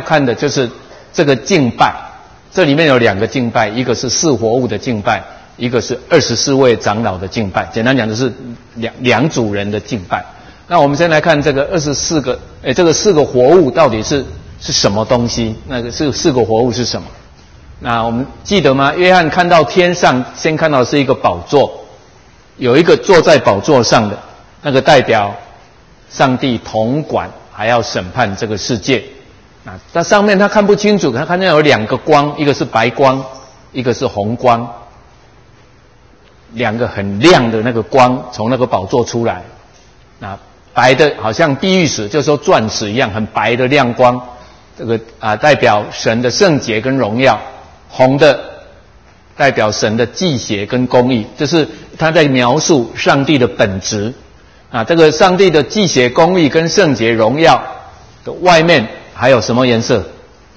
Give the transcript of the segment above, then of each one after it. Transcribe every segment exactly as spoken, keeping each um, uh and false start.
看的就是这个敬拜，这里面有两个敬拜，一个是四活物的敬拜，一个是二十四位长老的敬拜。简单讲就是两两组人的敬拜。那我们先来看这个二十四个，诶，这个四个活物到底是是什么东西？那个是四个活物是什么？那我们记得吗？约翰看到天上，先看到的是一个宝座，有一个坐在宝座上的，那个代表上帝统管还要审判这个世界。啊，那上面他看不清楚，他看见有两个光，一个是白光，一个是红光，两个很亮的那个光从那个宝座出来。那白的好像碧玉石，就是说钻石一样，很白的亮光，这个啊代表神的圣洁跟荣耀；红的代表神的忌邪跟公义，这是他在描述上帝的本质。啊，这个上帝的忌邪、公义跟圣洁、荣耀的外面还有什么颜色？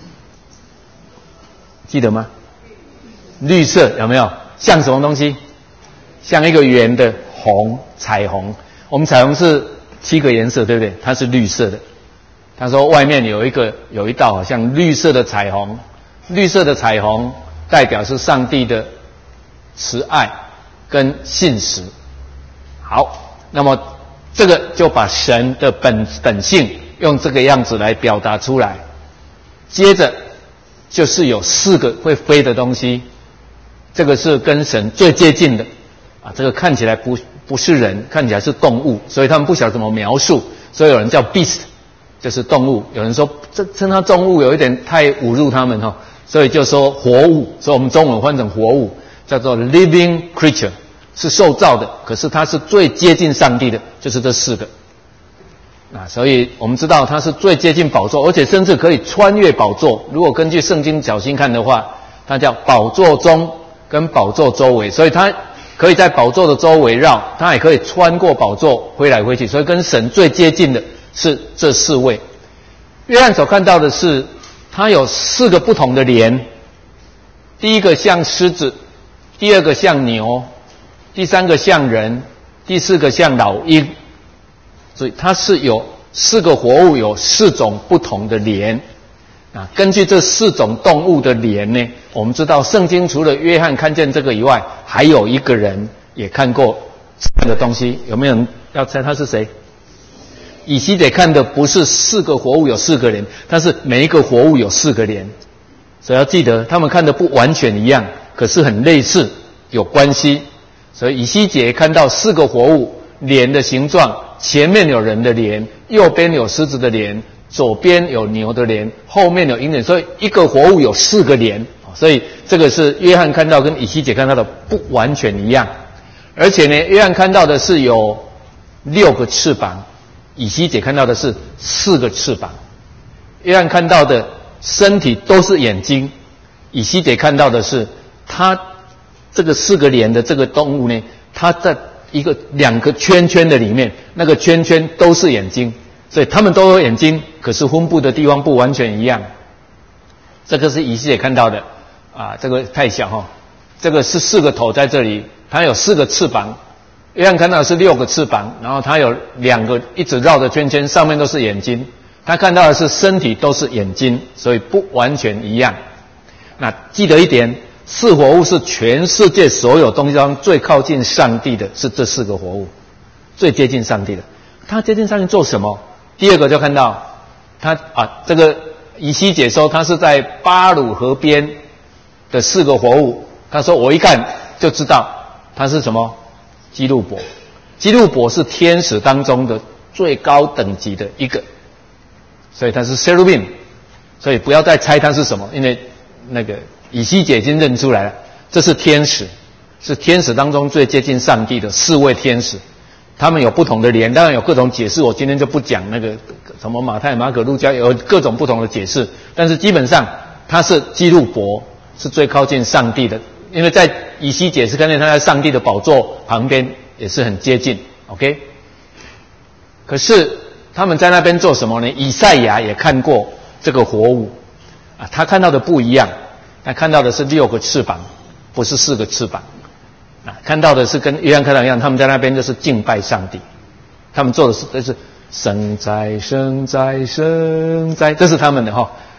记得吗？绿色，有没有？像什么东西？像一个圆的红，彩虹。我们彩虹是七个颜色，对不对？它是绿色的。他说外面有一个有一道好像绿色的彩虹，绿色的彩虹代表是上帝的慈爱跟信实。好，那么这个就把神的本本性用这个样子来表达出来。接着就是有四个会飞的东西，这个是跟神最接近的啊，这个看起来不不是人，看起来是动物，所以他们不晓得怎么描述，所以有人叫 beast， 就是动物。有人说这称它动物有一点太侮辱他们哈、哦，所以就说活物，所以我们中文换成活物，叫做 living creature， 是受造的，可是它是最接近上帝的，就是这四个。啊，所以我们知道它是最接近宝座，而且甚至可以穿越宝座。如果根据圣经小心看的话，它叫宝座中跟宝座周围，所以它可以在宝座的周围绕，它也可以穿过宝座挥来挥去，所以跟神最接近的是这四位。约翰所看到的是，它有四个不同的脸，第一个像狮子，第二个像牛，第三个像人，第四个像老鹰。所以它是有四个活物，有四种不同的脸啊。根据这四种动物的脸呢，我们知道圣经除了约翰看见这个以外，还有一个人也看过这个东西。有没有人要猜他是谁？以西结看的不是四个活物有四个脸，但是每一个活物有四个脸。所以要记得，他们看的不完全一样，可是很类似，有关系。所以以西结看到四个活物脸的形状。前面有人的脸，右边有狮子的脸，左边有牛的脸，后面有鹰脸，所以一个活物有四个脸，所以这个是约翰看到跟以西结看到的不完全一样。而且呢，约翰看到的是有六个翅膀，以西结看到的是四个翅膀。约翰看到的身体都是眼睛，以西结看到的是他这个四个脸的这个动物呢，它在一个两个圈圈的里面，那个圈圈都是眼睛，所以他们都有眼睛，可是分布的地方不完全一样。这个是以西结看到的啊，这个太小哈、哦，这个是四个头在这里，它有四个翅膀。约翰看到的是六个翅膀，然后它有两个一直绕着圈圈，上面都是眼睛。他看到的是身体都是眼睛，所以不完全一样。那记得一点。四活物是全世界所有东西当中最靠近上帝的，是这四个活物，最接近上帝的。他接近上帝做什么？第二个就看到他啊，这个以西结说他是在巴鲁河边的四个活物。他说我一看就知道他是什么？基路伯。基路伯是天使当中的最高等级的一个，所以他是 cherubim。所以不要再猜他是什么，因为那个。以西结已经认出来了，这是天使，是天使当中最接近上帝的四位天使。他们有不同的脸，当然有各种解释，我今天就不讲那个什么马太、马可、路加有各种不同的解释，但是基本上他是基路伯，是最靠近上帝的，因为在以西结是看见他在上帝的宝座旁边，也是很接近 OK。 可是他们在那边做什么呢？以赛亚也看过这个活物啊，他看到的不一样，他看到的是六个翅膀，不是四个翅膀啊，看到的是跟约翰看到一样，他们在那边就是敬拜上帝，他们做的是这是圣哉圣哉圣哉，这是他们的哈、哦。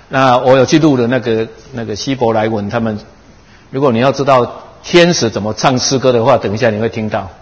那我有去录的那个那个希伯来文，他们如果你要知道天使怎么唱诗歌的话，等一下你会听到，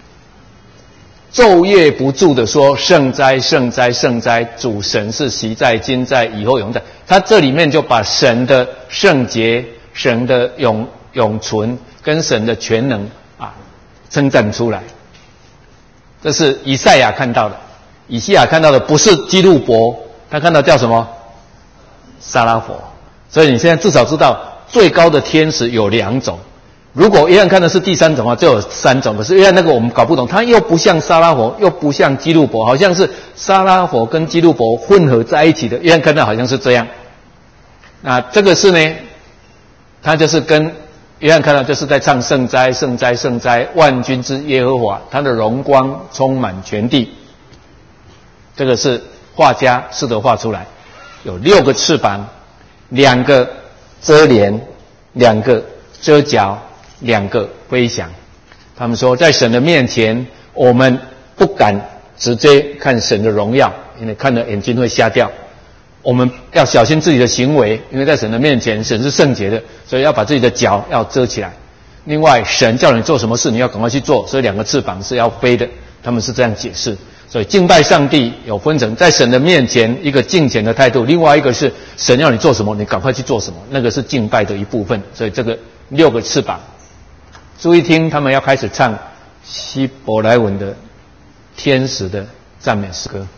昼夜不住的说圣哉圣哉圣哉，主神是昔在今在以后永在。他这里面就把神的圣洁、神的永永存跟神的全能啊称赞出来。这是以赛亚看到的，以西亚看到的不是基路伯，他看到叫什么？撒拉佛。所以你现在至少知道最高的天使有两种。如果约翰看的是第三种的话，就有三种。可是约翰那个我们搞不懂，他又不像撒拉佛，又不像基路伯，好像是撒拉佛跟基路伯混合在一起的。约翰看到好像是这样。那这个是呢，他就是跟约翰看到就是在唱圣哉圣哉圣哉，万军之耶和华，他的荣光充满全地。这个是画家试着画出来，有六个翅膀，两个遮帘，两个遮脚，两个飞翔。他们说在神的面前我们不敢直接看神的荣耀，因为看了眼睛会瞎掉。我们要小心自己的行为，因为在神的面前神是圣洁的，所以要把自己的脚要遮起来。另外神叫你做什么事你要赶快去做，所以两个翅膀是要飞的，他们是这样解释。所以敬拜上帝有分成在神的面前一个敬虔的态度，另外一个是神要你做什么你赶快去做什么，那个是敬拜的一部分。所以这个六个翅膀，注意听，他们要开始唱希伯来文的天使的赞美诗歌。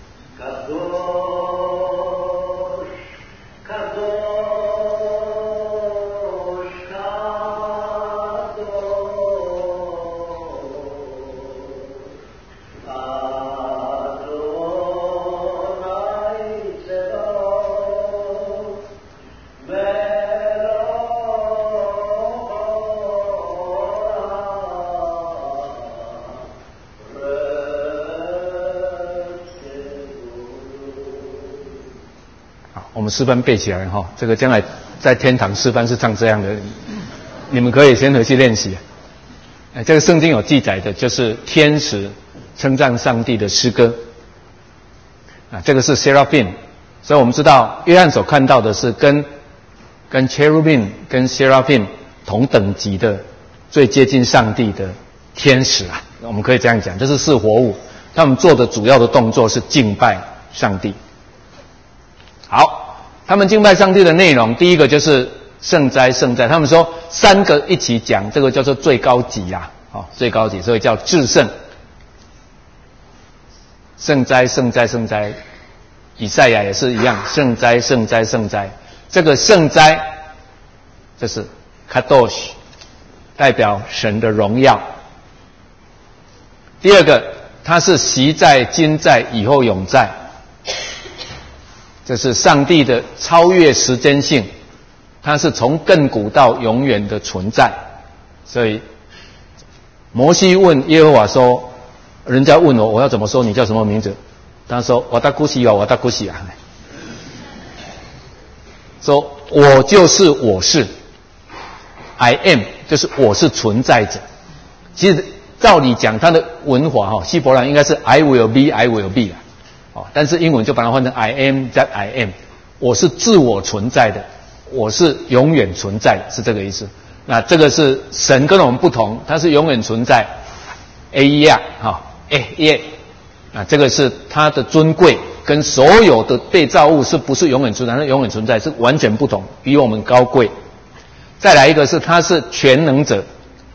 我们诗班背起来哈，这个将来在天堂诗班是唱这样的，你们可以先回去练习。哎，这个圣经有记载的，就是天使称赞上帝的诗歌。啊，这个是 Seraphim， 所以我们知道约翰所看到的是跟跟 Cherubim 跟 Seraphim 同等级的最接近上帝的天使啊，我们可以这样讲，这是四活物，他们做的主要的动作是敬拜上帝。好。他们敬拜上帝的内容，第一个就是圣哉圣哉，他们说三个一起讲，这个叫做最高级啦，哦，最高级，所以叫至圣。圣哉圣哉圣哉，以赛亚也是一样，圣哉圣哉圣哉。这个圣哉就是 kadosh， 代表神的荣耀。第二个，它是昔在今在以后永在。这是上帝的超越时间性，它是从亘古到永远的存在。所以摩西问耶和华说，人家问我我要怎么说你叫什么名字，他说我达古西哦，我达古西啊，说我就是我是 I am， 就是我是存在者。其实照理讲他的文法哈，希伯来应该是 I will be I will be 啊，哦，但是英文就把它换成 I am that I am， 我是自我存在的，我是永远存在的，是这个意思。那这个是神跟我们不同，他是永远存在 ，A E R 哈 ，A E， 啊，这个是他的尊贵，跟所有的被造物是不是永远存在？它永远存在是完全不同，比我们高贵。再来一个是他是全能者。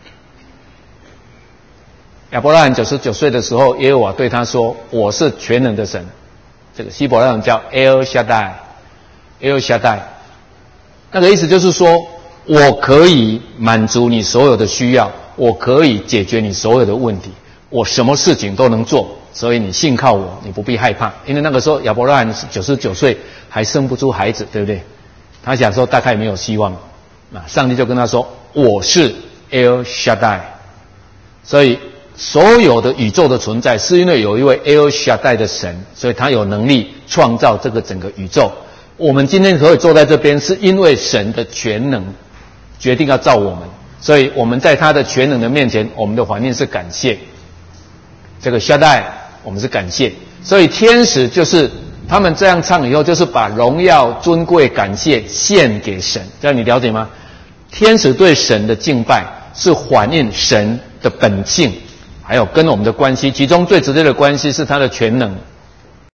亚伯拉罕九十九岁的时候，耶和华对他说：“我是全能的神。”这个希伯来文叫 El Shaddai，El Shaddai， 那个意思就是说，我可以满足你所有的需要，我可以解决你所有的问题，我什么事情都能做，所以你信靠我，你不必害怕。因为那个时候亚伯拉罕九十九岁还生不出孩子，对不对？他想说大概没有希望，那上帝就跟他说：“我是 El Shaddai。”所以所有的宇宙的存在，是因为有一位 El Shaddai 的神，所以他有能力创造这个整个宇宙。我们今天可以坐在这边，是因为神的全能决定要造我们，所以我们在他的全能的面前，我们的反应是感谢。这个 Shaddai 我们是感谢，所以天使就是他们这样唱以后，就是把荣耀、尊贵、感谢献给神，这样你了解吗？天使对神的敬拜是反映神的本性，还有跟我们的关系，其中最直接的关系是他的全能，